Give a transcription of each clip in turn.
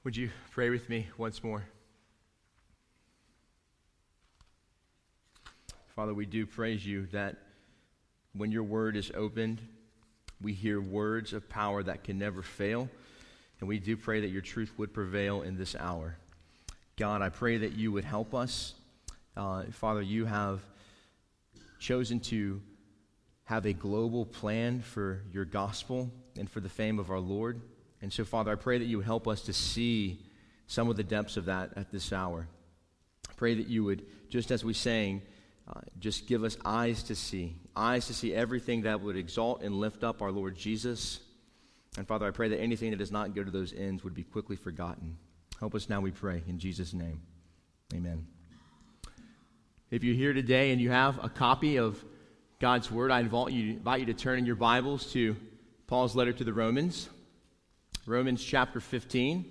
Would you pray with me once more? Father, we do praise you that when your word is opened, we hear words of power that can never fail, and we do pray that your truth would prevail in this hour. God, I pray that you would help us. Father, you have chosen to have a global plan for your gospel and for the fame of our Lord. And so, Father, I pray that you would help us to see some of the depths of that at this hour. I pray that you would, just as we sang, just give us eyes to see everything that would exalt and lift up our Lord Jesus. And Father, I pray that anything that does not go to those ends would be quickly forgotten. Help us now, we pray, in Jesus' name. Amen. If you're here today and you have a copy of God's Word, I invite you to turn in your Bibles to Paul's letter to the Romans. Romans chapter 15,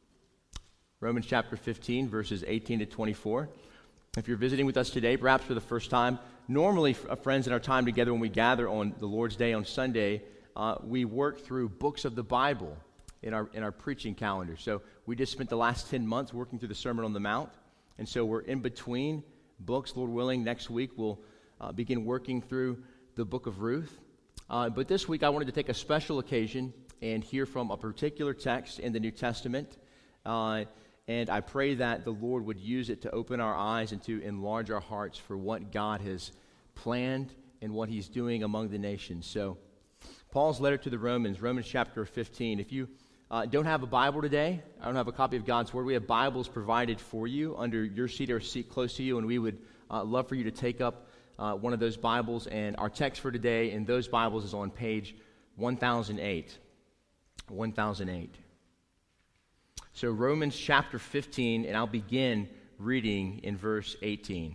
verses 18 to 24. If you're visiting with us today, perhaps for the first time, normally, friends, in our time together when we gather on the Lord's Day on Sunday, we work through books of the Bible in our preaching calendar. So we just spent the last 10 months working through the Sermon on the Mount, and so we're in between books. Lord willing, next week we'll begin working through the book of Ruth. But this week I wanted to take a special occasion and hear from a particular text in the New Testament. And I pray that the Lord would use it to open our eyes and to enlarge our hearts for what God has planned and what he's doing among the nations. So, Paul's letter to the Romans chapter 15. If you don't have a Bible today, I don't have a copy of God's Word, we have Bibles provided for you under your seat or a seat close to you, and we would love for you to take up one of those Bibles. And our text for today in those Bibles is on page 1008. 1008. So Romans chapter 15, and I'll begin reading in verse 18.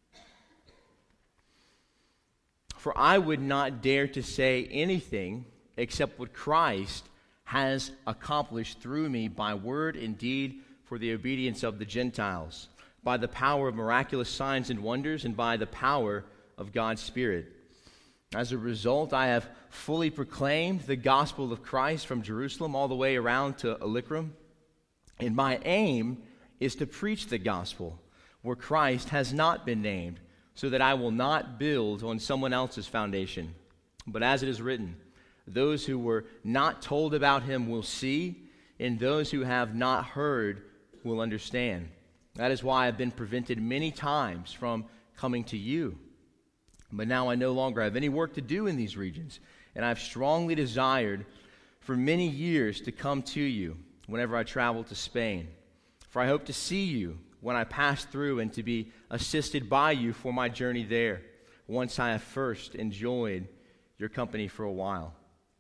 For I would not dare to say anything except what Christ has accomplished through me by word and deed for the obedience of the Gentiles, by the power of miraculous signs and wonders, and by the power of God's Spirit. As a result, I have fully proclaimed the gospel of Christ from Jerusalem all the way around to Illyricum. And my aim is to preach the gospel where Christ has not been named, so that I will not build on someone else's foundation. But as it is written, those who were not told about him will see, and those who have not heard will understand. That is why I've been prevented many times from coming to you. But now I no longer have any work to do in these regions, and I've strongly desired for many years to come to you whenever I travel to Spain. For I hope to see you when I pass through and to be assisted by you for my journey there, once I have first enjoyed your company for a while.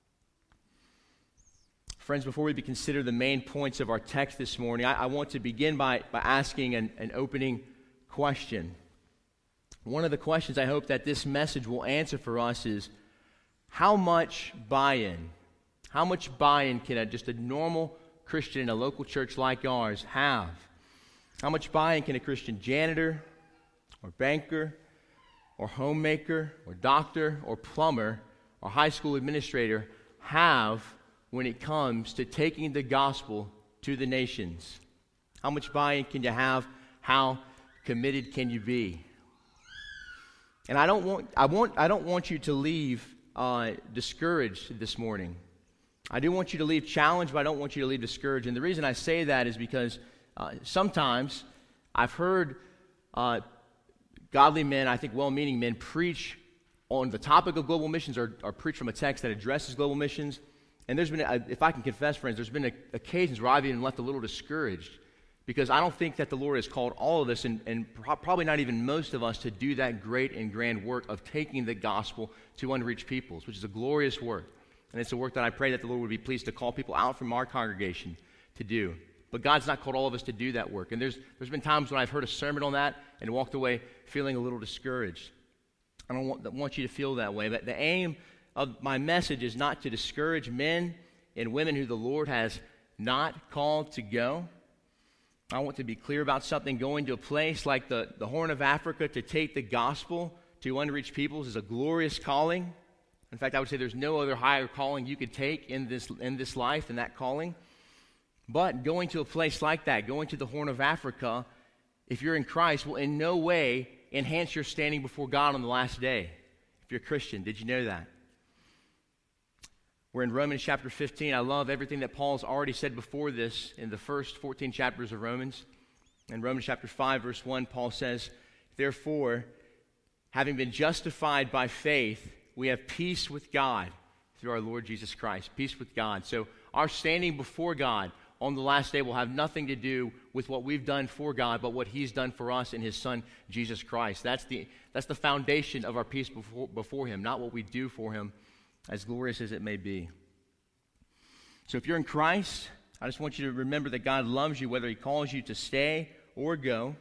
Friends, before we consider the main points of our text this morning, I want to begin by asking an opening question. One of the questions I hope that this message will answer for us is, how much buy-in? How much buy-in can just a normal Christian in a local church like ours have? How much buy-in can a Christian janitor or banker or homemaker or doctor or plumber or high school administrator have when it comes to taking the gospel to the nations? How much buy-in can you have? How committed can you be? And I don't want you to leave discouraged this morning. I do want you to leave challenged, but I don't want you to leave discouraged. And the reason I say that is because sometimes I've heard godly men, I think well-meaning men, preach on the topic of global missions or preach from a text that addresses global missions. And there's been, if I can confess, friends, there's been occasions where I've even left a little discouraged because I don't think that the Lord has called all of us, and probably not even most of us, to do that great and grand work of taking the gospel to unreached peoples, which is a glorious work. And it's a work that I pray that the Lord would be pleased to call people out from our congregation to do. But God's not called all of us to do that work. And there's been times when I've heard a sermon on that and walked away feeling a little discouraged. I don't want you to feel that way. But the aim of my message is not to discourage men and women who the Lord has not called to go. I want to be clear about something. Going to a place like the Horn of Africa to take the gospel to unreached peoples is a glorious calling. In fact, I would say there's no other higher calling you could take in this life than that calling. But going to a place like that, going to the Horn of Africa, if you're in Christ, will in no way enhance your standing before God on the last day. If you're a Christian, did you know that? We're in Romans chapter 15. I love everything that Paul's already said before this in the first 14 chapters of Romans. In Romans chapter 5, verse 1, Paul says, "Therefore, having been justified by faith, we have peace with God through our Lord Jesus Christ." Peace with God. So our standing before God on the last day will have nothing to do with what we've done for God, but what He's done for us in His Son, Jesus Christ. That's the foundation of our peace before Him, not what we do for Him, as glorious as it may be. So if you're in Christ, I just want you to remember that God loves you, whether He calls you to stay or go.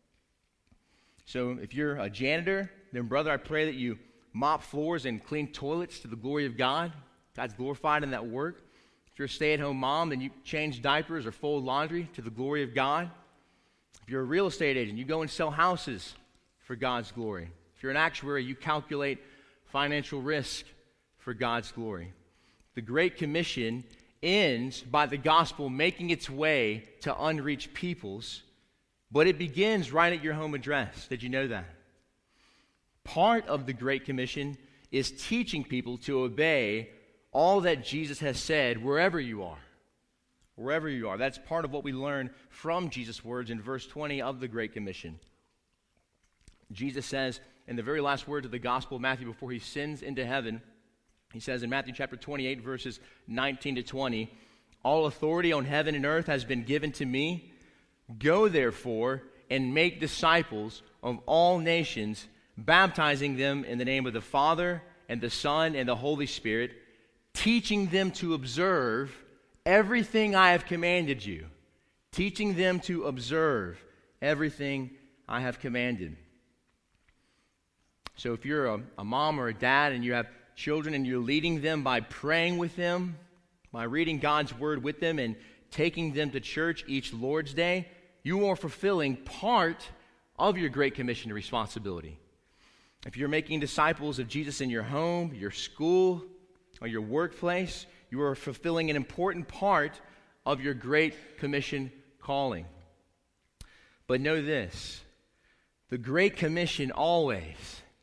So if you're a janitor, then brother, I pray that you mop floors and clean toilets to the glory of God. God's glorified in that work. If you're a stay-at-home mom, then you change diapers or fold laundry to the glory of God. If you're a real estate agent, you go and sell houses for God's glory. If you're an actuary, you calculate financial risk for God's glory. The Great Commission ends by the gospel making its way to unreached peoples, but it begins right at your home address. Did you know that? Part of the Great Commission is teaching people to obey all that Jesus has said wherever you are. Wherever you are. That's part of what we learn from Jesus' words in verse 20 of the Great Commission. Jesus says in the very last words of the Gospel of Matthew before He sends into heaven, He says in Matthew chapter 28, verses 19 to 20, "All authority on heaven and earth has been given to me. Go therefore and make disciples of all nations, baptizing them in the name of the Father and the Son and the Holy Spirit, teaching them to observe everything I have commanded you." Teaching them to observe everything I have commanded. So if you're a mom or a dad and you have children and you're leading them by praying with them, by reading God's Word with them and taking them to church each Lord's Day, you are fulfilling part of your Great Commission responsibility. If you're making disciples of Jesus in your home, your school, or your workplace, you are fulfilling an important part of your Great Commission calling. But know this, the Great Commission always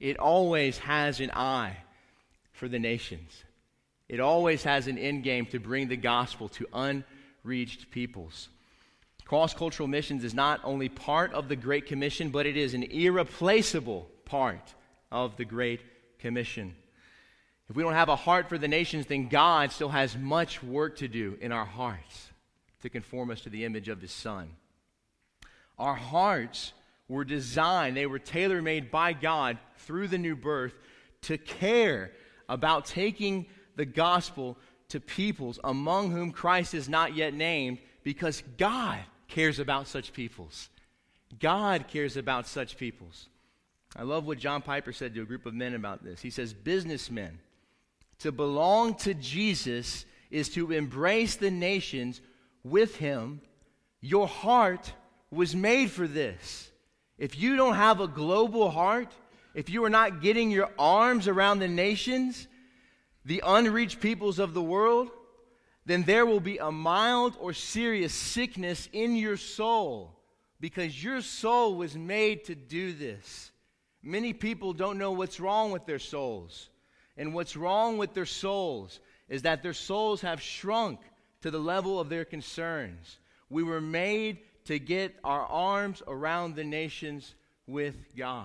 has an eye for the nations. It always has an end game to bring the gospel to unreached peoples. Cross-cultural missions is not only part of the Great Commission, but it is an irreplaceable part of the Great Commission. If we don't have a heart for the nations, then God still has much work to do in our hearts to conform us to the image of His Son. Our hearts were designed, they were tailor-made by God through the new birth to care about taking the gospel to peoples among whom Christ is not yet named, because God cares about such peoples. God cares about such peoples. I love what John Piper said to a group of men about this. He says, "Businessmen, to belong to Jesus is to embrace the nations with Him. Your heart was made for this. If you don't have a global heart, if you are not getting your arms around the nations, the unreached peoples of the world, then there will be a mild or serious sickness in your soul, because your soul was made to do this." Many people don't know what's wrong with their souls. And what's wrong with their souls is that their souls have shrunk to the level of their concerns. We were made to get our arms around the nations with God.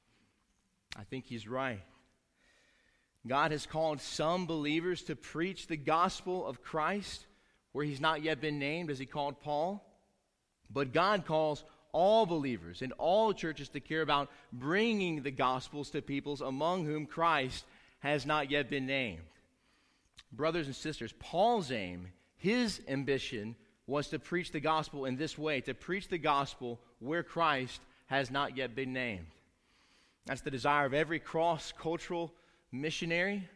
I think he's right. God has called some believers to preach the gospel of Christ where He's not yet been named, as He called Paul. But God calls all believers and all churches to care about bringing the gospels to peoples among whom Christ has not yet been named. Brothers and sisters, Paul's aim, his ambition, was to preach the gospel in this way, to preach the gospel where Christ has not yet been named. That's the desire of every cross-cultural missionary.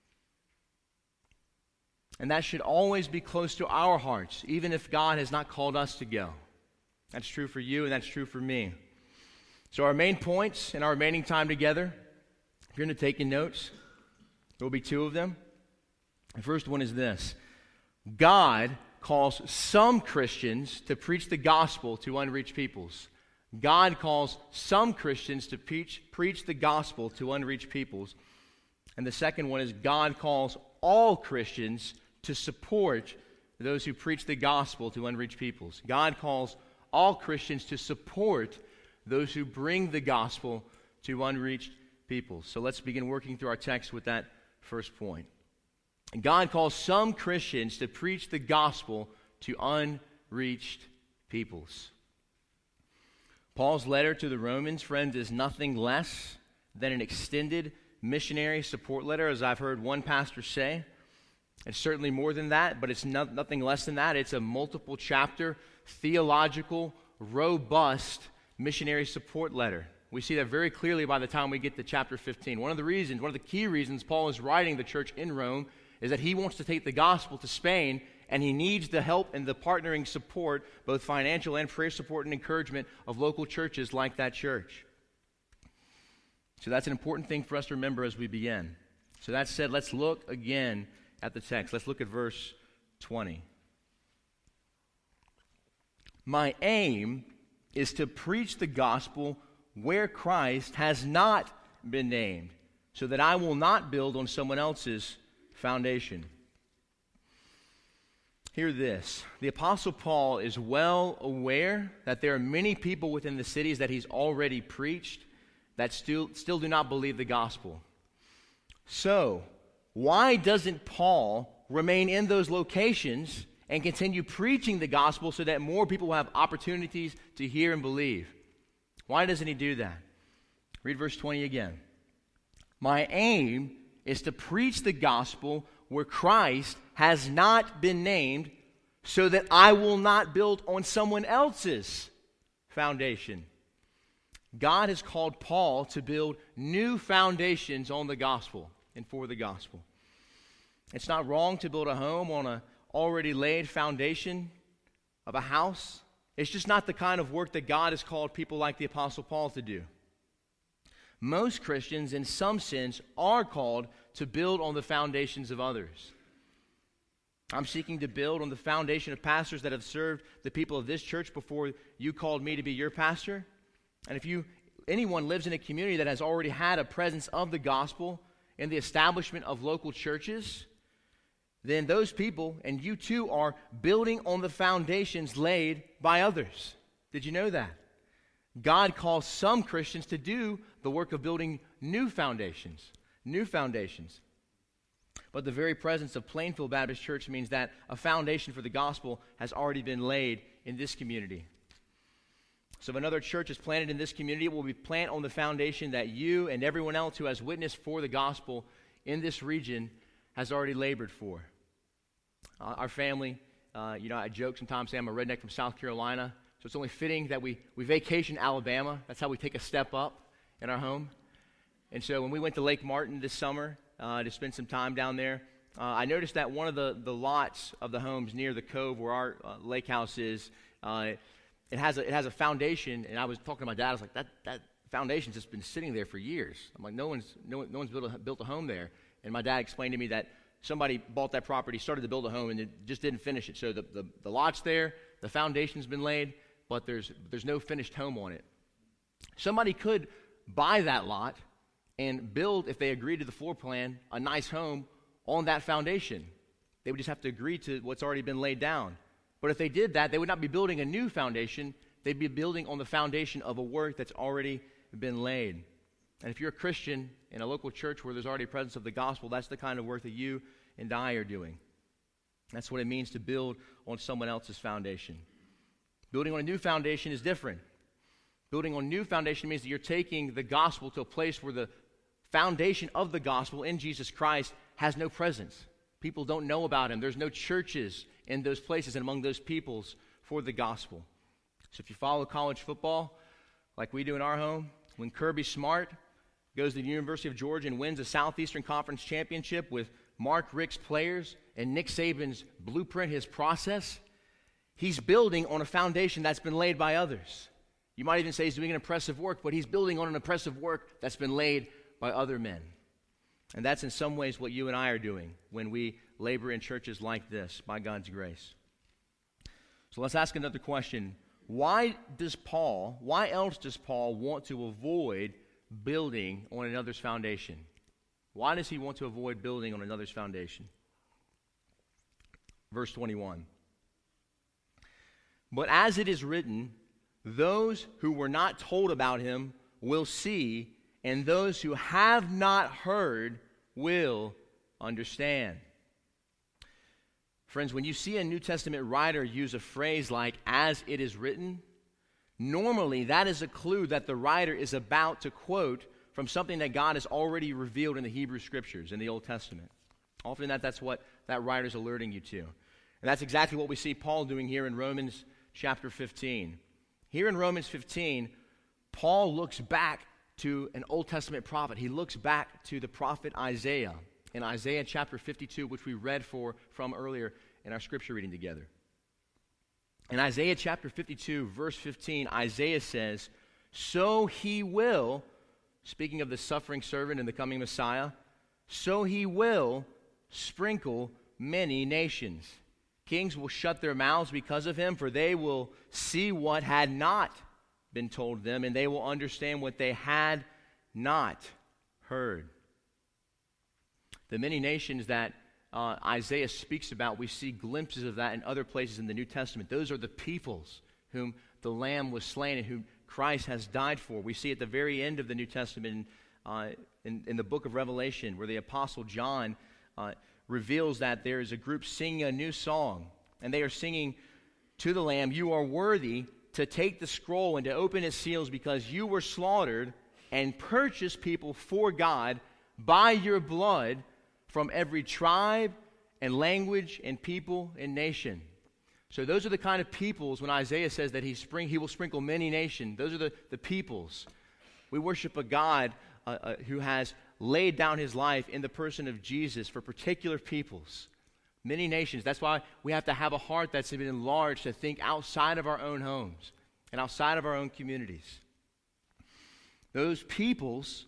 And that should always be close to our hearts, even if God has not called us to go. That's true for you, and that's true for me. So our main points in our remaining time together, if you're going to take notes, there will be two of them. The first one is this: God calls some Christians to preach the gospel to unreached peoples. God calls some Christians to preach the gospel to unreached peoples. And the second one is God calls all Christians to support those who preach the gospel to unreached peoples. God calls all Christians to support those who bring the gospel to unreached peoples. So let's begin working through our text with that first point. God calls some Christians to preach the gospel to unreached peoples. Paul's letter to the Romans, friends, is nothing less than an extended missionary support letter, as I've heard one pastor say. It's certainly more than that, but it's nothing less than that. It's a multiple chapter, theological, robust missionary support letter. We see that very clearly by the time we get to chapter 15. One of the key reasons Paul is writing the church in Rome is that he wants to take the gospel to Spain, and he needs the help and the partnering support, both financial and prayer support and encouragement of local churches like that church. So that's an important thing for us to remember as we begin. So that said, let's look again at the text. Let's look at verse 20. My aim is to preach the gospel where Christ has not been named, so that I will not build on someone else's foundation. Hear this. The Apostle Paul is well aware that there are many people within the cities that he's already preached that still do not believe the gospel. So, why doesn't Paul remain in those locations and continue preaching the gospel so that more people will have opportunities to hear and believe? Why doesn't he do that? Read verse 20 again. My aim is to preach the gospel where Christ has not been named, so that I will not build on someone else's foundation. God has called Paul to build new foundations on the gospel and for the gospel. It's not wrong to build a home on an already laid foundation of a house. It's just not the kind of work that God has called people like the Apostle Paul to do. Most Christians, in some sense, are called to build on the foundations of others. I'm seeking to build on the foundation of pastors that have served the people of this church before you called me to be your pastor. And if anyone lives in a community that has already had a presence of the gospel in the establishment of local churches, then those people and you too are building on the foundations laid by others. Did you know that? God calls some Christians to do the work of building new foundations. But the very presence of Plainfield Baptist Church means that a foundation for the gospel has already been laid in this community. So if another church is planted in this community, it will be planted on the foundation that you and everyone else who has witnessed for the gospel in this region has already labored for. Our family, I joke sometimes, say I'm a redneck from South Carolina, so it's only fitting that we vacation Alabama. That's how we take a step up in our home. And so when we went to Lake Martin this summer to spend some time down there, I noticed that one of the lots of the homes near the cove where our lake house is, it has a foundation. And I was talking to my dad. I was like, that foundation's just been sitting there for years. I'm like, no one's built a home there. And my dad explained to me that somebody bought that property, started to build a home, and it just didn't finish it. So the lot's there, the foundation's been laid, but there's no finished home on it. Somebody could buy that lot and build, if they agree to the floor plan, a nice home on that foundation. They would just have to agree to what's already been laid down. But if they did that, they would not be building a new foundation. They'd be building on the foundation of a work that's already been laid. And if you're a Christian in a local church where there's already a presence of the gospel, that's the kind of work that you and I are doing. That's what it means to build on someone else's foundation. Building on a new foundation is different. Building on a new foundation means that you're taking the gospel to a place where the foundation of the gospel in Jesus Christ has no presence. People don't know about him. There's no churches in those places and among those peoples for the gospel. So if you follow college football, like we do in our home, when Kirby Smart goes to the University of Georgia and wins a Southeastern Conference championship with Mark Richt's players and Nick Saban's blueprint, his process, he's building on a foundation that's been laid by others. You might even say he's doing an impressive work, but he's building on an impressive work that's been laid by other men. And that's in some ways what you and I are doing when we labor in churches like this, by God's grace. So let's ask another question. Why else does Paul want to avoid building on another's foundation? Why does he want to avoid building on another's foundation? Verse 21. But as it is written, those who were not told about him will see, and those who have not heard will understand. Friends, when you see a New Testament writer use a phrase like, as it is written, normally that is a clue that the writer is about to quote from something that God has already revealed in the Hebrew Scriptures, in the Old Testament. Often that's what that writer is alerting you to. And that's exactly what we see Paul doing here in Romans chapter 15. Here in Romans 15, Paul looks back to an Old Testament prophet. He looks back to the prophet Isaiah in Isaiah chapter 52, which we read from earlier in our scripture reading together. In Isaiah chapter 52, verse 15, Isaiah says, so he will, speaking of the suffering servant and the coming Messiah, so he will sprinkle many nations. Kings will shut their mouths because of him, for they will see what had not been told them, and they will understand what they had not heard. The many nations that Isaiah speaks about, we see glimpses of that in other places in the New Testament. Those are the peoples whom the Lamb was slain and whom Christ has died for. We see at the very end of the New Testament in the book of Revelation, where the Apostle John reveals that there is a group singing a new song, and they are singing to the Lamb, you are worthy to take the scroll and to open its seals, because you were slaughtered and purchased people for God by your blood from every tribe and language and people and nation. So those are the kind of peoples, when Isaiah says that he will sprinkle many nations, those are the peoples. We worship a God who has laid down his life in the person of Jesus for particular peoples, many nations. That's why we have to have a heart that's been enlarged to think outside of our own homes and outside of our own communities. Those peoples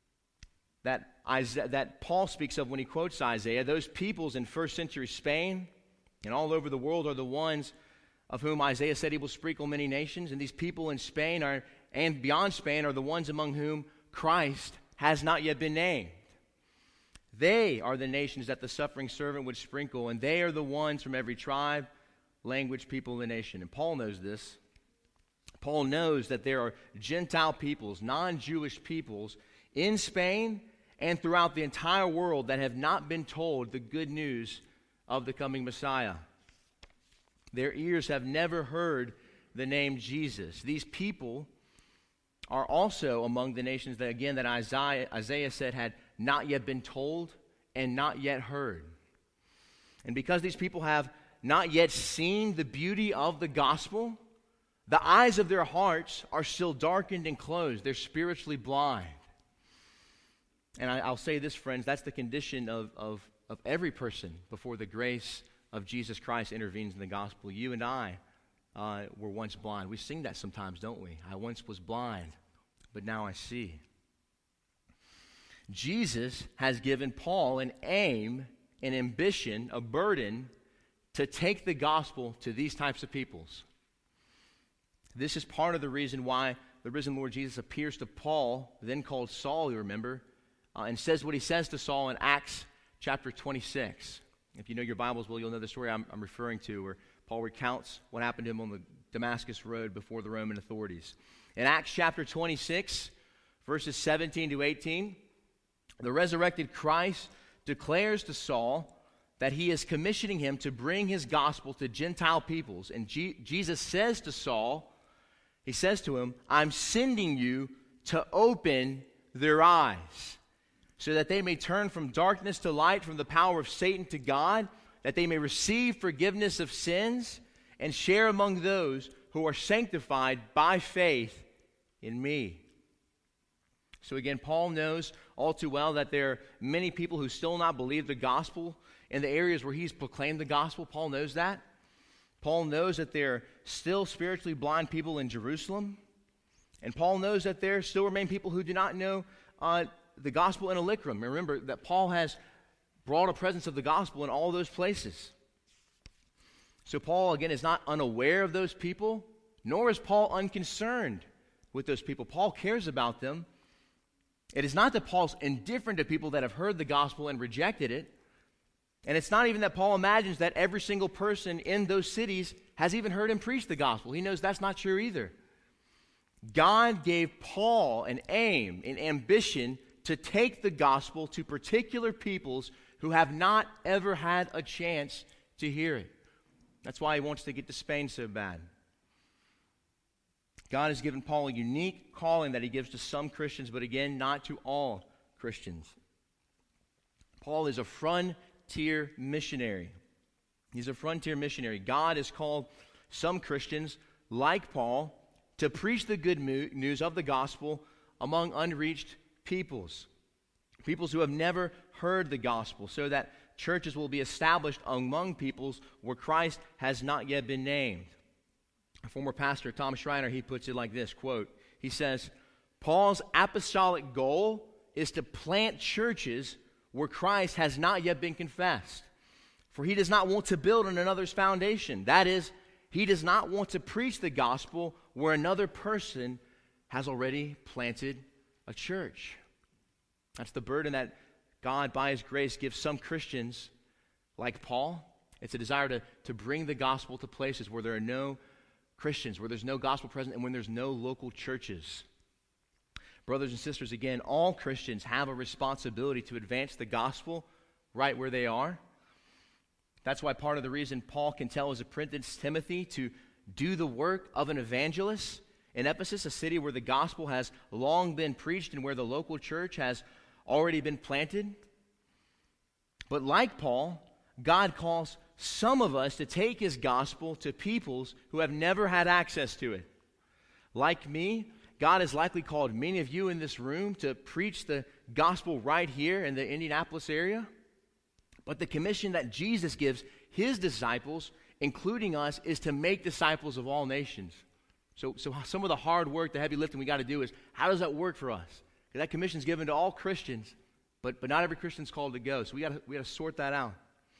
that Paul speaks of when he quotes Isaiah, those peoples in first century Spain and all over the world are the ones of whom Isaiah said he will sprinkle many nations. And these people in Spain and beyond Spain are the ones among whom Christ has not yet been named. They are the nations that the suffering servant would sprinkle, and they are the ones from every tribe, language, people, and nation. And Paul knows this. Paul knows that there are Gentile peoples, non-Jewish peoples in Spain and throughout the entire world that have not been told the good news of the coming Messiah. Their ears have never heard the name Jesus. These people are also among the nations that Isaiah said had not yet been told and not yet heard. And because these people have not yet seen the beauty of the gospel, the eyes of their hearts are still darkened and closed. They're spiritually blind. And I'll say this, friends, that's the condition of every person before the grace of Jesus Christ intervenes in the gospel. You and I were once blind. We sing that sometimes, don't we? I once was blind, but now I see. Jesus has given Paul an aim, an ambition, a burden to take the gospel to these types of peoples. This is part of the reason why the risen Lord Jesus appears to Paul, then called Saul, you remember, and says what he says to Saul in Acts chapter 26. If you know your Bibles well, you'll know the story I'm referring to, where Paul recounts what happened to him on the Damascus road before the Roman authorities. In Acts chapter 26, verses 17 to 18, the resurrected Christ declares to Saul that he is commissioning him to bring his gospel to Gentile peoples. And Jesus says to Saul, he says to him, I'm sending you to open their eyes, so that they may turn from darkness to light, from the power of Satan to God, that they may receive forgiveness of sins and share among those who are sanctified by faith in me. So again, Paul knows all too well that there are many people who still not believe the gospel in the areas where he's proclaimed the gospel. Paul knows that. Paul knows that there are still spiritually blind people in Jerusalem. And Paul knows that there still remain people who do not know the gospel in Illyricum. Remember that Paul has brought a presence of the gospel in all those places. So Paul, again, is not unaware of those people, nor is Paul unconcerned with those people. Paul cares about them. It is not that Paul's indifferent to people that have heard the gospel and rejected it. And it's not even that Paul imagines that every single person in those cities has even heard him preach the gospel. He knows that's not true either. God gave Paul an aim, an ambition to take the gospel to particular peoples who have not ever had a chance to hear it. That's why he wants to get to Spain so bad. God has given Paul a unique calling that he gives to some Christians, but again, not to all Christians. Paul is a frontier missionary. He's a frontier missionary. God has called some Christians, like Paul, to preach the good news of the gospel among unreached peoples. Peoples who have never heard the gospel, so that churches will be established among peoples where Christ has not yet been named. A former pastor, Tom Schreiner, he puts it like this, quote, he says, Paul's apostolic goal is to plant churches where Christ has not yet been confessed. For he does not want to build on another's foundation. That is, he does not want to preach the gospel where another person has already planted a church. That's the burden that God, by his grace, gives some Christians like Paul. It's a desire to bring the gospel to places where there are no Christians, where there's no gospel present, and when there's no local churches. Brothers and sisters, again, all Christians have a responsibility to advance the gospel right where they are. That's why part of the reason Paul can tell his apprentice Timothy to do the work of an evangelist in Ephesus, a city where the gospel has long been preached and where the local church has already been planted. But like Paul, God calls some of us to take his gospel to peoples who have never had access to it. Like me, God has likely called many of you in this room to preach the gospel right here in the Indianapolis area. But the commission that Jesus gives his disciples, including us, is to make disciples of all nations. So some of the hard work, the heavy lifting we got to do is, how does that work for us? Because that commission is given to all Christians, but not every Christian is called to go. So we got to sort that out.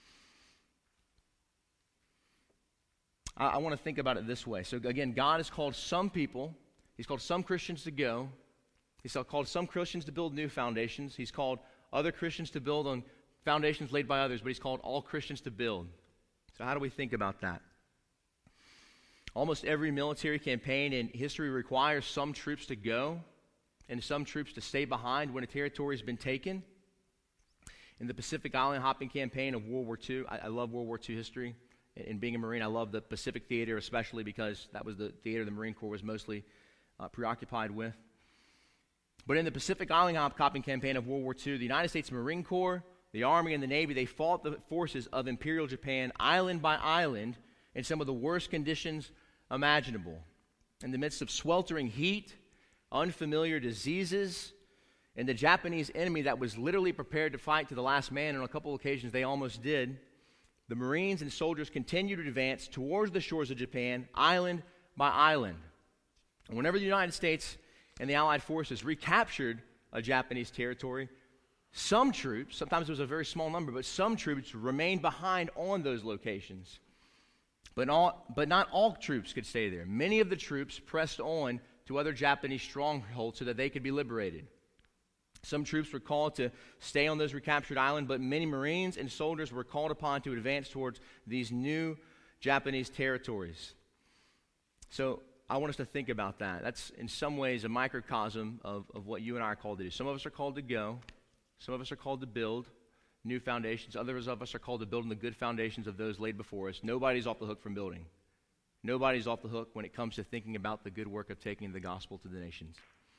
I want to think about it this way. So again, God has called some people, he's called some Christians to go. He's called some Christians to build new foundations. He's called other Christians to build on foundations laid by others, but he's called all Christians to build. So how do we think about that? Almost every military campaign in history requires some troops to go and some troops to stay behind when a territory has been taken. In the Pacific Island hopping campaign of World War II, I love World War II history. And being a Marine, I love the Pacific Theater, especially because that was the theater the Marine Corps was mostly preoccupied with. But in the Pacific Island hopping campaign of World War II, the United States Marine Corps, the Army, and the Navy, they fought the forces of Imperial Japan island by island in some of the worst conditions imaginable. In the midst of sweltering heat, unfamiliar diseases, and the Japanese enemy that was literally prepared to fight to the last man, and on a couple of occasions they almost did, the Marines and soldiers continued to advance towards the shores of Japan, island by island. And whenever the United States and the Allied forces recaptured a Japanese territory, some troops, sometimes it was a very small number, but some troops remained behind on those locations. But not all troops could stay there. Many of the troops pressed on to other Japanese strongholds so that they could be liberated. Some troops were called to stay on those recaptured islands, but many Marines and soldiers were called upon to advance towards these new Japanese territories. So I want us to think about that. That's in some ways a microcosm of what you and I are called to do. Some of us are called to go. Some of us are called to build new foundations. Others of us are called to build on the good foundations of those laid before us. Nobody's off the hook from building. Nobody's off the hook when it comes to thinking about the good work of taking the gospel to the nations.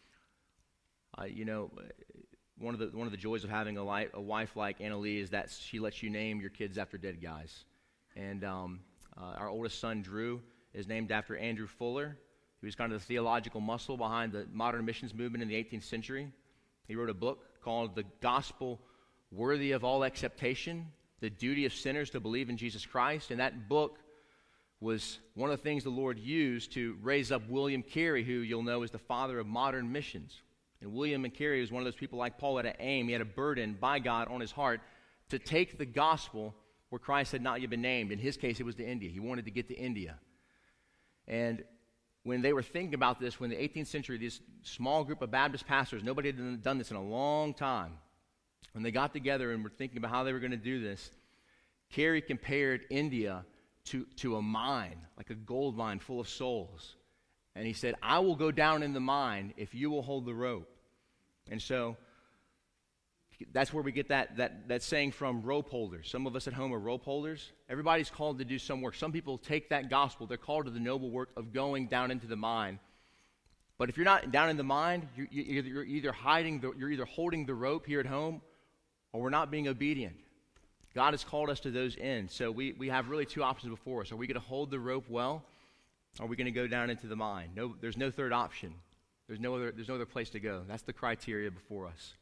One of the joys of having a wife like Anna Lee is that she lets you name your kids after dead guys. And our oldest son, Drew, is named after Andrew Fuller. He was kind of the theological muscle behind the modern missions movement in the 18th century. He wrote a book called The Gospel Worthy of All Acceptation, The Duty of Sinners to Believe in Jesus Christ. And that book was one of the things the Lord used to raise up William Carey, who you'll know is the father of modern missions. And William Carey was one of those people like Paul had an aim, he had a burden by God on his heart to take the gospel where Christ had not yet been named. In his case, it was to India. He wanted to get to India. And when they were thinking about this, when the 18th century, this small group of Baptist pastors, nobody had done this in a long time, when they got together and were thinking about how they were going to do this, Carey compared India to a mine, like a gold mine full of souls. And he said, I will go down in the mine if you will hold the rope. And so that's where we get that saying from, rope holders. Some of us at home are rope holders. Everybody's called to do some work. Some people take that gospel. They're called to the noble work of going down into the mine. But if you're not down in the mine, you're either holding the rope here at home, or we're not being obedient. God has called us to those ends. So we have really two options before us. Are we going to hold the rope well? Or are we going to go down into the mine? No, there's no third option. There's no other place to go. That's the criteria before us.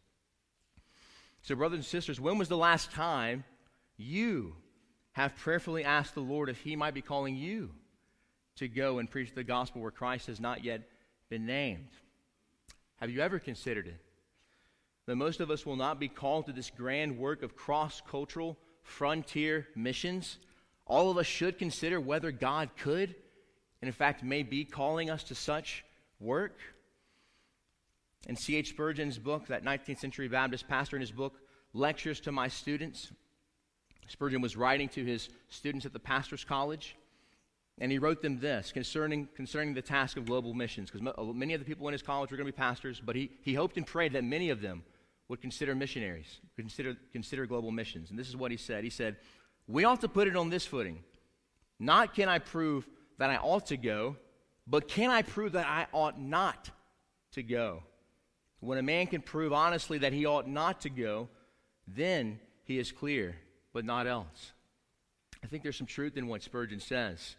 So brothers and sisters, when was the last time you have prayerfully asked the Lord if he might be calling you to go and preach the gospel where Christ has not yet been named? Have you ever considered it? That most of us will not be called to this grand work of cross-cultural frontier missions. All of us should consider whether God could, and in fact may be calling us to such work. In C.H. Spurgeon's book, that 19th century Baptist pastor, in his book, Lectures to My Students, Spurgeon was writing to his students at the pastor's college, and he wrote them this concerning the task of global missions, because many of the people in his college were going to be pastors, but he hoped and prayed that many of them would consider missionaries, consider global missions. And this is what he said. He said, we ought to put it on this footing. Not can I prove that I ought to go, but can I prove that I ought not to go? When a man can prove honestly that he ought not to go, then he is clear, but not else. I think there's some truth in what Spurgeon says.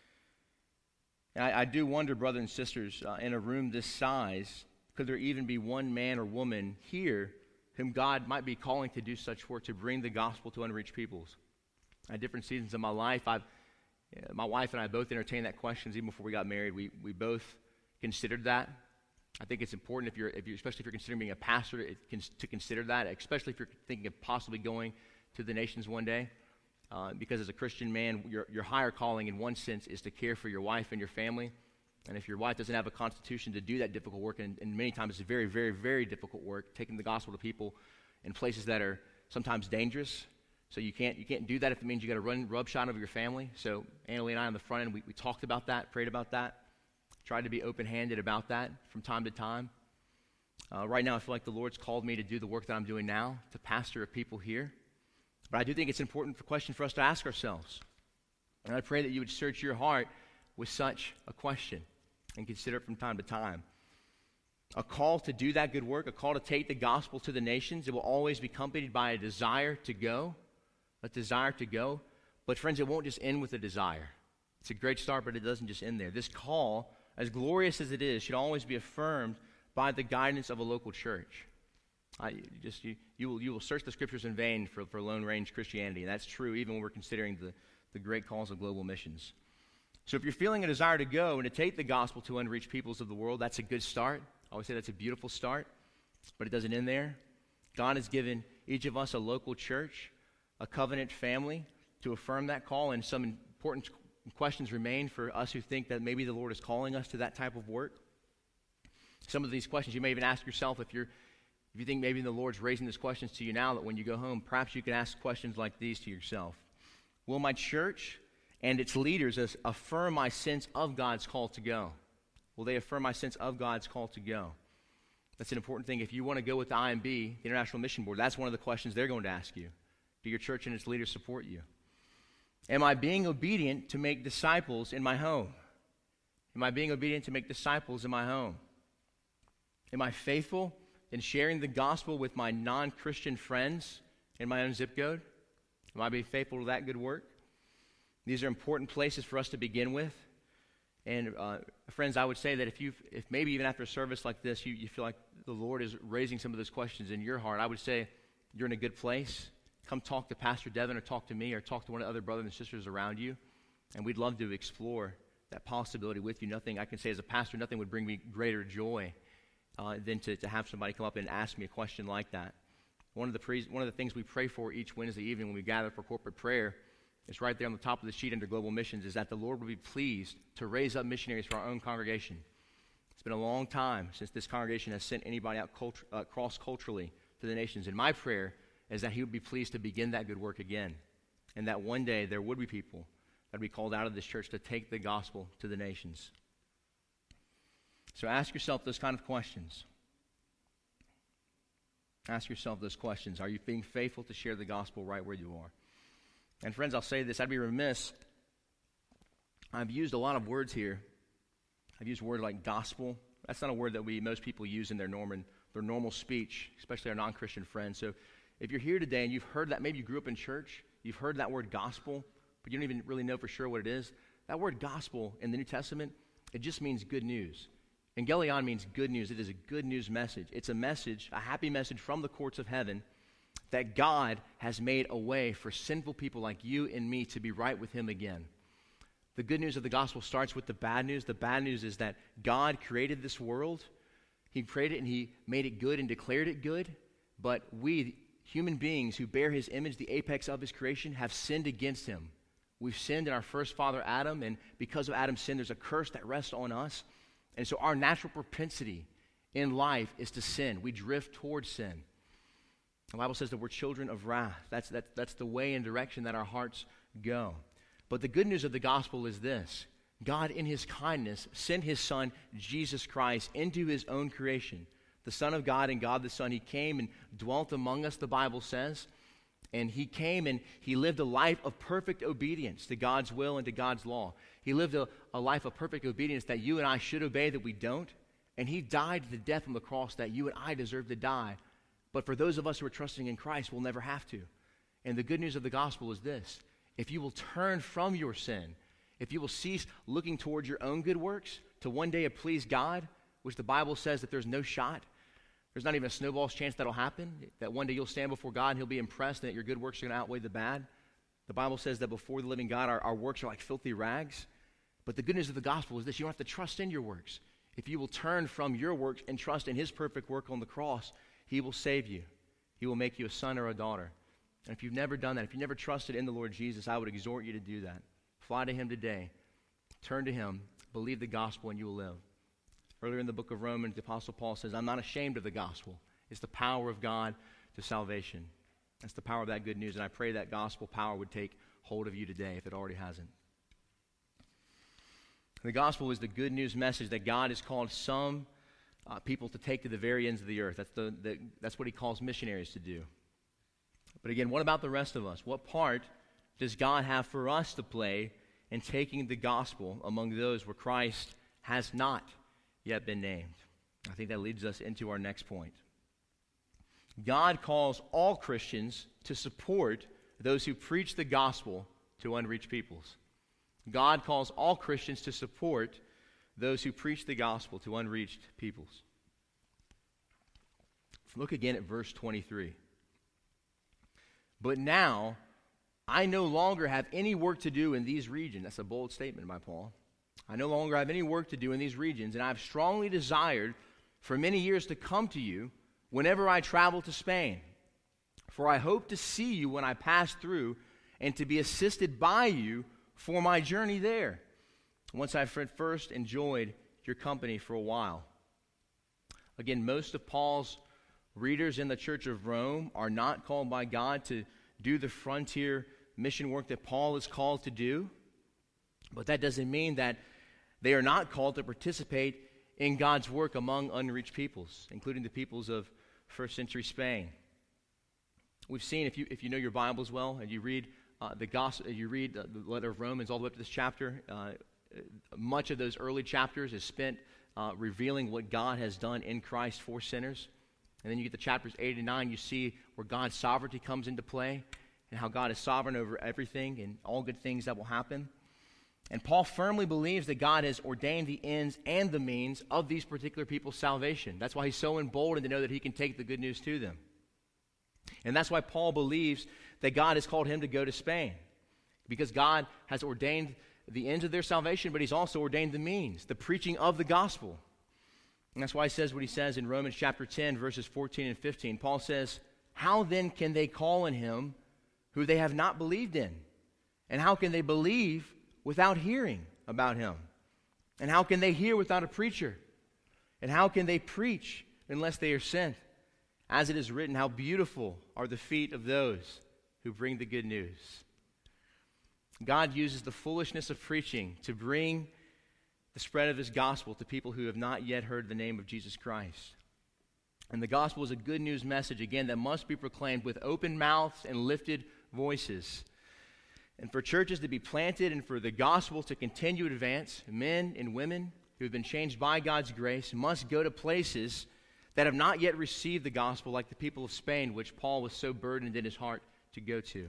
And I do wonder, brothers and sisters, in a room this size, could there even be one man or woman here whom God might be calling to do such work, to bring the gospel to unreached peoples? At different seasons of my life, my wife and I both entertained that question even before we got married. We both considered that. I think it's important, especially if you're considering being a pastor, to consider that, especially if you're thinking of possibly going to the nations one day. Because as a Christian man, your higher calling in one sense is to care for your wife and your family. And if your wife doesn't have a constitution to do that difficult work, and many times it's very, very, very difficult work, taking the gospel to people in places that are sometimes dangerous. So you can't do that if it means you got to run roughshod over your family. So Annalie and I on the front end, we talked about that, prayed about that, tried to be open-handed about that from time to time. Right now, I feel like the Lord's called me to do the work that I'm doing now, to pastor a people here. But I do think it's an important question for us to ask ourselves. And I pray that you would search your heart with such a question and consider it from time to time. A call to do that good work, a call to take the gospel to the nations, it will always be accompanied by a desire to go. But friends, it won't just end with a desire. It's a great start, but it doesn't just end there. This call, as glorious as it is, should always be affirmed by the guidance of a local church. You will search the scriptures in vain for Lone Range Christianity, and that's true even when we're considering the great calls of global missions. So if you're feeling a desire to go and to take the gospel to unreached peoples of the world, that's a good start. I always say that's a beautiful start, but it doesn't end there. God has given each of us a local church, a covenant family, to affirm that call, and some important questions remain for us who think that maybe the Lord is calling us to that type of work. Some of these questions you may even ask yourself if you think maybe the Lord's raising these questions to you now, that when you go home, perhaps you can ask questions like these to yourself. Will my church and its leaders affirm my sense of God's call to go? Will they affirm my sense of God's call to go? That's an important thing. If you want to go with the IMB, the International Mission Board, that's one of the questions they're going to ask you. Do your church and its leaders support you? Am I being obedient to make disciples in my home? Am I being obedient to make disciples in my home? Am I faithful in sharing the gospel with my non-Christian friends in my own zip code? Am I being faithful to that good work? These are important places for us to begin with. And friends, I would say that if maybe even after a service like this, you feel like the Lord is raising some of those questions in your heart, I would say you're in a good place. Come talk to Pastor Devin, or talk to me, or talk to one of the other brothers and sisters around you. And we'd love to explore that possibility with you. Nothing, I can say as a pastor, nothing would bring me greater joy than to have somebody come up and ask me a question like that. One of the things we pray for each Wednesday evening when we gather for corporate prayer, it's right there on the top of the sheet under Global Missions, is that the Lord will be pleased to raise up missionaries for our own congregation. It's been a long time since this congregation has sent anybody out cross-culturally to the nations. And my prayer is that he would be pleased to begin that good work again, and that one day there would be people that would be called out of this church to take the gospel to the nations. So ask yourself those kind of questions. Ask yourself those questions. Are you being faithful to share the gospel right where you are? And friends, I'll say this. I'd be remiss. I've used a lot of words here. I've used words like gospel. That's not a word that most people use in their normal speech, especially our non-Christian friends. So if you're here today and you've heard that, maybe you grew up in church, you've heard that word gospel, but you don't even really know for sure what it is. That word gospel in the New Testament, it just means good news. Evangelion means good news. It is a good news message. It's a message, a happy message from the courts of heaven that God has made a way for sinful people like you and me to be right with him again. The good news of the gospel starts with the bad news. The bad news is that God created this world. He created it and he made it good and declared it good. But we, human beings who bear his image, the apex of his creation, have sinned against him. We've sinned in our first father Adam, and because of Adam's sin, there's a curse that rests on us. And so our natural propensity in life is to sin. We drift towards sin. The Bible says that we're children of wrath. That's the way and direction that our hearts go. But the good news of the gospel is this. God, in his kindness, sent his Son, Jesus Christ, into his own creation. The Son of God and God the Son, he came and dwelt among us, the Bible says. And he came and he lived a life of perfect obedience to God's will and to God's law. He lived a life of perfect obedience that you and I should obey, that we don't. And he died the death on the cross that you and I deserve to die. But for those of us who are trusting in Christ, we'll never have to. And the good news of the gospel is this. If you will turn from your sin, if you will cease looking towards your own good works to one day please God, which the Bible says that there's no shot, there's not even a snowball's chance that'll happen, that one day you'll stand before God and he'll be impressed and that your good works are going to outweigh the bad. The Bible says that before the living God, our works are like filthy rags. But the good news of the gospel is this. You don't have to trust in your works. If you will turn from your works and trust in his perfect work on the cross, he will save you. He will make you a son or a daughter. And if you've never done that, if you've never trusted in the Lord Jesus, I would exhort you to do that. Fly to him today. Turn to him. Believe the gospel and you will live. Earlier in the book of Romans, the Apostle Paul says, I'm not ashamed of the gospel. It's the power of God to salvation. That's the power of that good news. And I pray that gospel power would take hold of you today if it already hasn't. The gospel is the good news message that God has called some people to take to the very ends of the earth. That's what he calls missionaries to do. But again, what about the rest of us? What part does God have for us to play in taking the gospel among those where Christ has not yet been named? I think that leads us into our next point. God calls all Christians to support those who preach the gospel to unreached peoples. God calls all Christians to support those who preach the gospel to unreached peoples. Look again at verse 23. But now, I no longer have any work to do in these regions. That's a bold statement by Paul. I no longer have any work to do in these regions, and I have strongly desired for many years to come to you whenever I travel to Spain. For I hope to see you when I pass through and to be assisted by you for my journey there, once I've first enjoyed your company for a while. Again, most of Paul's readers in the church of Rome are not called by God to do the frontier mission work that Paul is called to do, but that doesn't mean that they are not called to participate in God's work among unreached peoples, including the peoples of first century Spain. We've seen, if you know your Bibles well, and you read the gospel, you read the letter of Romans all the way up to this chapter, much of those early chapters is spent revealing what God has done in Christ for sinners. And then you get to chapters 8 and 9, you see where God's sovereignty comes into play and how God is sovereign over everything and all good things that will happen. And Paul firmly believes that God has ordained the ends and the means of these particular people's salvation. That's why he's so emboldened to know that he can take the good news to them. And that's why Paul believes that God has called him to go to Spain, because God has ordained the ends of their salvation, but he's also ordained the means, the preaching of the gospel. And that's why he says what he says in Romans chapter 10, verses 14 and 15. Paul says, how then can they call on him who they have not believed in? And how can they believe without hearing about him? And how can they hear without a preacher? And how can they preach unless they are sent? As it is written, how beautiful are the feet of those who bring the good news. God uses the foolishness of preaching to bring the spread of his gospel to people who have not yet heard the name of Jesus Christ. And the gospel is a good news message, again, that must be proclaimed with open mouths and lifted voices. And for churches to be planted and for the gospel to continue to advance, men and women who have been changed by God's grace must go to places that have not yet received the gospel, like the people of Spain, which Paul was so burdened in his heart to go to.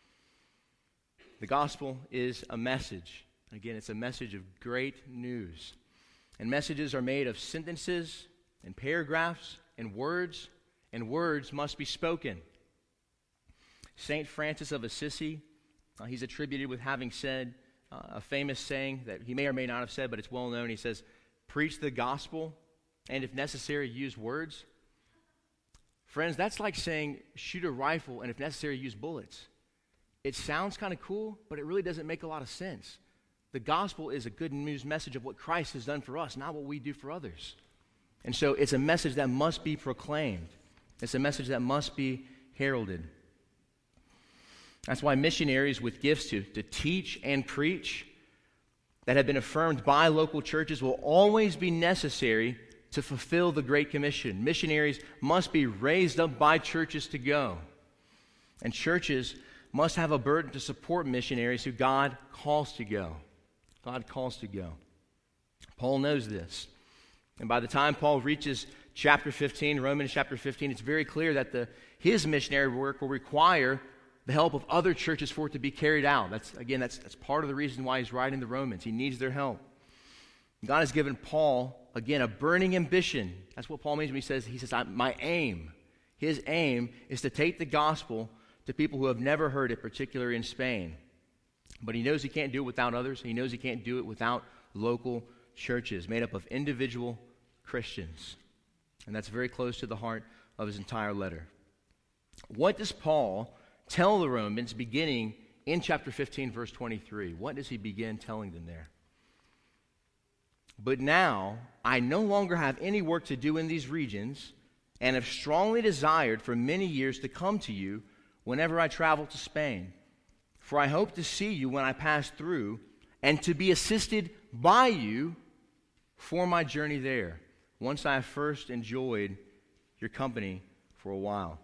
The gospel is a message. Again, it's a message of great news. And messages are made of sentences and paragraphs and words must be spoken. St. Francis of Assisi, he's attributed with having said a famous saying that he may or may not have said, but it's well known. He says, preach the gospel, and if necessary, use words. Friends, that's like saying shoot a rifle, and if necessary, use bullets. It sounds kind of cool, but it really doesn't make a lot of sense. The gospel is a good news message of what Christ has done for us, not what we do for others. And so it's a message that must be proclaimed. It's a message that must be heralded. That's why missionaries with gifts to teach and preach that have been affirmed by local churches will always be necessary to fulfill the Great Commission. Missionaries must be raised up by churches to go. And churches must have a burden to support missionaries who God calls to go. God calls to go. Paul knows this. And by the time Paul reaches chapter 15, Romans chapter 15, it's very clear that his missionary work will require the help of other churches for it to be carried out. That's part of the reason why he's writing the Romans. He needs their help. God has given Paul, again, a burning ambition. That's what Paul means when he says, my aim. His aim is to take the gospel to people who have never heard it, particularly in Spain. But he knows he can't do it without others. He knows he can't do it without local churches made up of individual Christians. And that's very close to the heart of his entire letter. What does Paul tell the Romans beginning in chapter 15, verse 23? What does he begin telling them there? But now I no longer have any work to do in these regions, and have strongly desired for many years to come to you whenever I travel to Spain. For I hope to see you when I pass through, and to be assisted by you for my journey there, once I have first enjoyed your company for a while.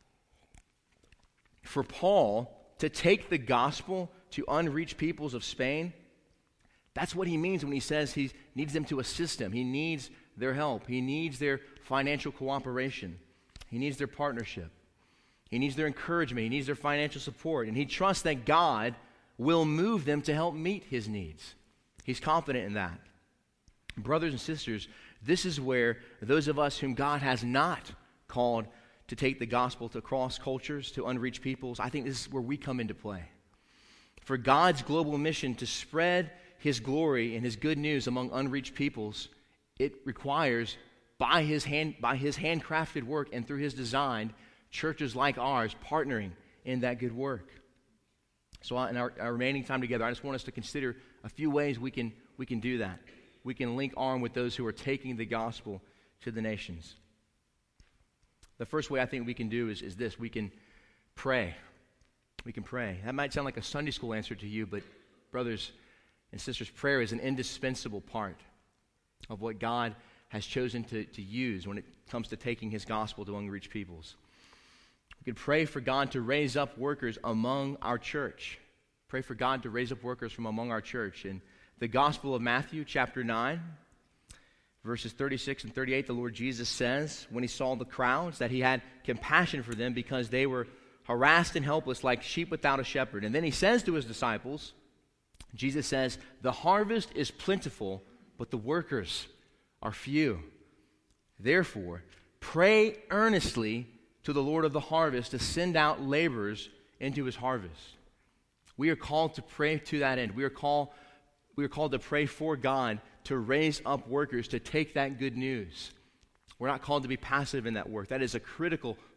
For Paul to take the gospel to unreached peoples of Spain, that's what he means when he says he needs them to assist him. He needs their help. He needs their financial cooperation. He needs their partnership. He needs their encouragement. He needs their financial support. And he trusts that God will move them to help meet his needs. He's confident in that. Brothers and sisters, this is where those of us whom God has not called to take the gospel to cross cultures, to unreached peoples, I think this is where we come into play. For God's global mission to spread his glory and his good news among unreached peoples, it requires, by his handcrafted work and through his design, churches like ours partnering in that good work. So in our remaining time together, I just want us to consider a few ways we can do that. We can link arm with those who are taking the gospel to the nations. The first way I think we can do is this. We can pray. We can pray. That might sound like a Sunday school answer to you, but brothers and sisters, prayer is an indispensable part of what God has chosen to use when it comes to taking his gospel to unreached peoples. We can pray for God to raise up workers among our church. Pray for God to raise up workers from among our church. In the Gospel of Matthew, chapter 9, verses 36 and 38, the Lord Jesus says, when he saw the crowds, that he had compassion for them because they were harassed and helpless like sheep without a shepherd. And then he says to his disciples, Jesus says, the harvest is plentiful, but the workers are few. Therefore, pray earnestly to the Lord of the harvest to send out laborers into his harvest. We are called to pray to that end. We are called to pray for God to raise up workers to take that good news. We're not called to be passive in that work. That is a critical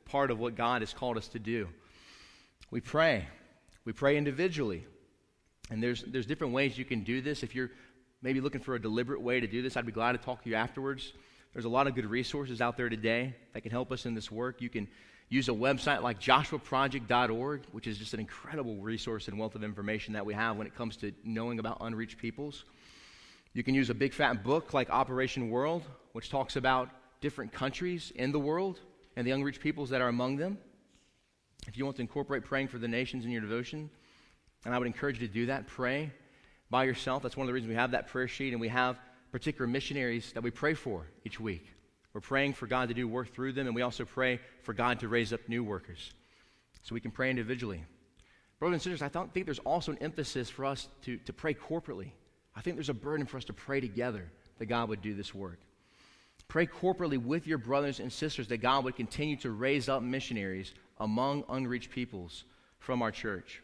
part of what God has called us to do. We pray. We pray individually. And there's different ways you can do this. If you're maybe looking for a deliberate way to do this, I'd be glad to talk to you afterwards. There's a lot of good resources out there today that can help us in this work. You can use a website like joshuaproject.org, which is just an incredible resource and wealth of information that we have when it comes to knowing about unreached peoples. You can use a big fat book like Operation World, which talks about different countries in the world and the unreached peoples that are among them. If you want to incorporate praying for the nations in your devotion, and I would encourage you to do that, pray by yourself. That's one of the reasons we have that prayer sheet, and we have particular missionaries that we pray for each week. We're praying for God to do work through them, and we also pray for God to raise up new workers. So we can pray individually. Brothers and sisters, I think there's also an emphasis for us to pray corporately. I think there's a burden for us to pray together that God would do this work. Pray corporately with your brothers and sisters that God would continue to raise up missionaries among unreached peoples from our church.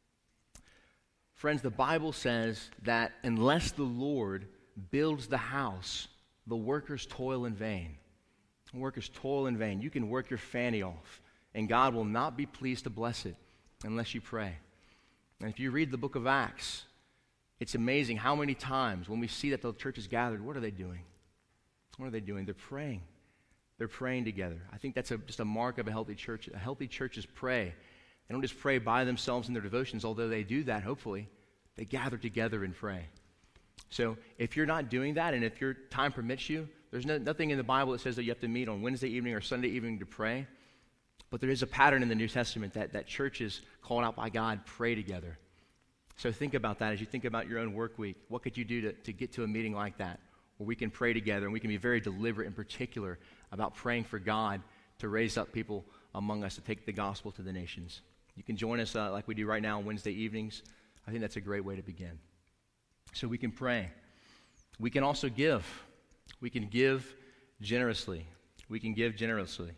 Friends, the Bible says that unless the Lord builds the house, the workers toil in vain. The workers toil in vain. You can work your fanny off, and God will not be pleased to bless it unless you pray. And if you read the book of Acts, it's amazing how many times when we see that the church is gathered, what are they doing? What are they doing? They're praying. They're praying together. I think that's just a mark of a healthy church. A healthy churches pray. They don't just pray by themselves in their devotions, although they do that, hopefully. They gather together and pray. So if you're not doing that, and if your time permits you, there's nothing in the Bible that says that you have to meet on Wednesday evening or Sunday evening to pray. But there is a pattern in the New Testament that churches called out by God pray together. So think about that as you think about your own work week. What could you do to get to a meeting like that where we can pray together and we can be very deliberate and particular about praying for God to raise up people among us to take the gospel to the nations? You can join us like we do right now on Wednesday evenings. I think that's a great way to begin. So we can pray. We can also give. We can give generously. We can give generously.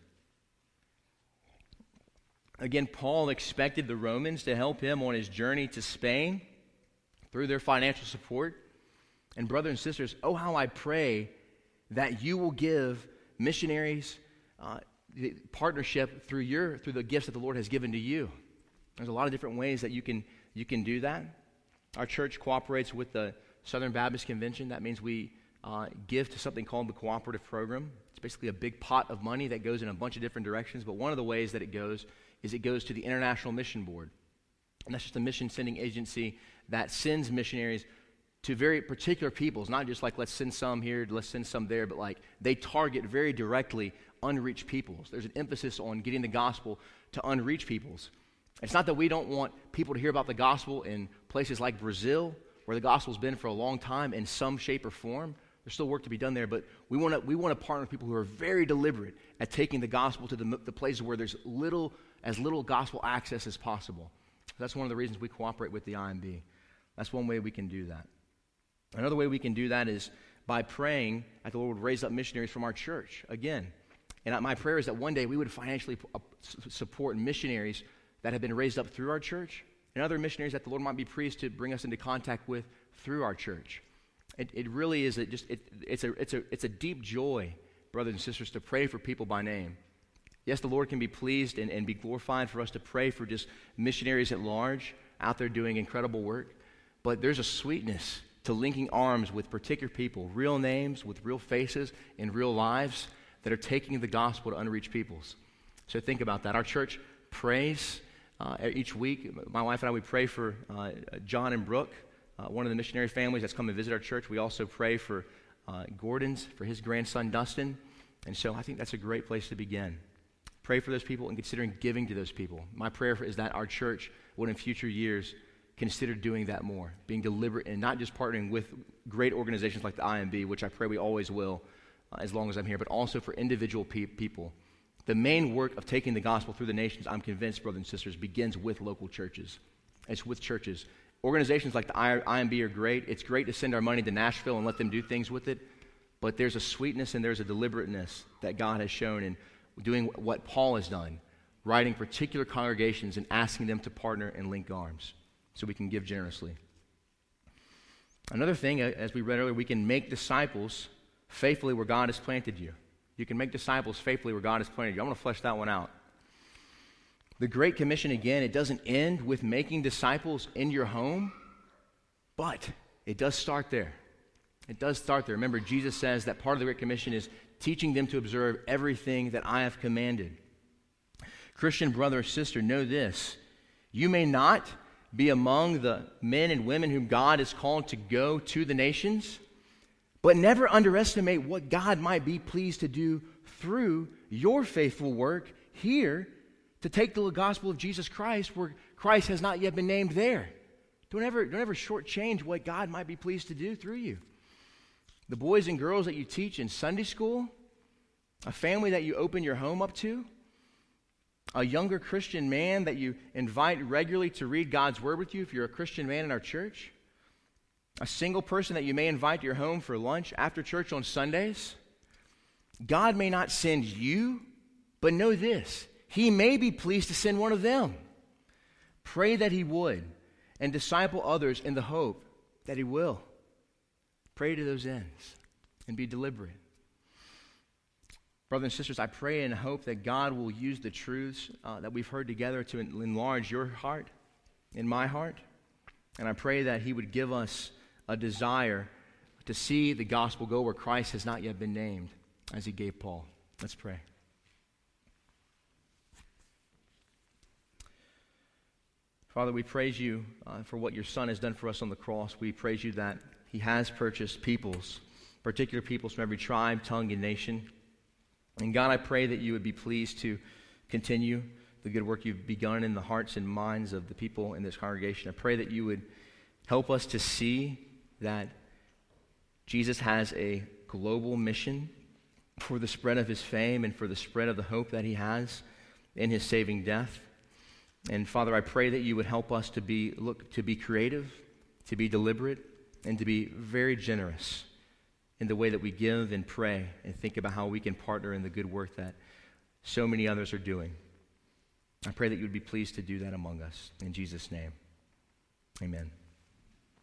Again, Paul expected the Romans to help him on his journey to Spain through their financial support. And brothers and sisters, oh, how I pray that you will give missionaries the partnership through the gifts that the Lord has given to you. There's a lot of different ways that you can do that. Our church cooperates with the Southern Baptist Convention. That means we give to something called the Cooperative Program. It's basically a big pot of money that goes in a bunch of different directions, but one of the ways that it goes to the International Mission Board. And that's just a mission sending agency that sends missionaries to very particular peoples, not just like let's send some here, let's send some there, but like they target very directly unreached peoples. There's an emphasis on getting the gospel to unreached peoples. It's not that we don't want people to hear about the gospel in places like Brazil, where the gospel's been for a long time in some shape or form. There's still work to be done there, but we want to partner with people who are very deliberate at taking the gospel to the places where there's as little gospel access as possible. That's one of the reasons we cooperate with the IMB. That's one way we can do that. Another way we can do that is by praying that the Lord would raise up missionaries from our church again. And my prayer is that one day we would financially support missionaries that have been raised up through our church and other missionaries that the Lord might be pleased to bring us into contact with through our church. It really is it's a deep joy, brothers and sisters, to pray for people by name. Yes, the Lord can be pleased and be glorified for us to pray for just missionaries at large out there doing incredible work, but there's a sweetness to linking arms with particular people, real names with real faces and real lives that are taking the gospel to unreached peoples. So think about that. Our church prays each week. My wife and I, we pray for John and Brooke, one of the missionary families that's come and visit our church. We also pray for Gordon's, for his grandson Dustin. And so I think that's a great place to begin. Pray for those people and considering giving to those people. My prayer is that our church would in future years consider doing that more, being deliberate and not just partnering with great organizations like the IMB, which I pray we always will as long as I'm here, but also for individual people. The main work of taking the gospel through the nations, I'm convinced, brothers and sisters, begins with local churches. It's with churches. Organizations like the IMB are great. It's great to send our money to Nashville and let them do things with it, but there's a sweetness and there's a deliberateness that God has shown in doing what Paul has done, writing particular congregations and asking them to partner and link arms so we can give generously. Another thing, as we read earlier, we can make disciples faithfully where God has planted you. You can make disciples faithfully where God has planted you. I'm going to flesh that one out. The Great Commission, again, it doesn't end with making disciples in your home, but it does start there. It does start there. Remember, Jesus says that part of the Great Commission is teaching them to observe everything that I have commanded. Christian brother or sister, know this. You may not be among the men and women whom God has called to go to the nations, but never underestimate what God might be pleased to do through your faithful work here to take the gospel of Jesus Christ where Christ has not yet been named there. Don't ever shortchange what God might be pleased to do through you. The boys and girls that you teach in Sunday school, a family that you open your home up to, a younger Christian man that you invite regularly to read God's Word with you if you're a Christian man in our church, a single person that you may invite to your home for lunch after church on Sundays. God may not send you, but know this, He may be pleased to send one of them. Pray that He would and disciple others in the hope that He will. Pray to those ends and be deliberate. Brothers and sisters, I pray and hope that God will use the truths that we've heard together to enlarge your heart and my heart. And I pray that He would give us a desire to see the gospel go where Christ has not yet been named, as He gave Paul. Let's pray. Father, we praise You for what Your Son has done for us on the cross. We praise You that He has purchased peoples, particular peoples from every tribe, tongue, and nation. And God, I pray that You would be pleased to continue the good work You've begun in the hearts and minds of the people in this congregation. I pray that You would help us to see that Jesus has a global mission for the spread of His fame and for the spread of the hope that He has in His saving death. And Father, I pray that You would help us to be creative, to be deliberate, and to be very generous in the way that we give and pray and think about how we can partner in the good work that so many others are doing. I pray that You would be pleased to do that among us. In Jesus' name, amen.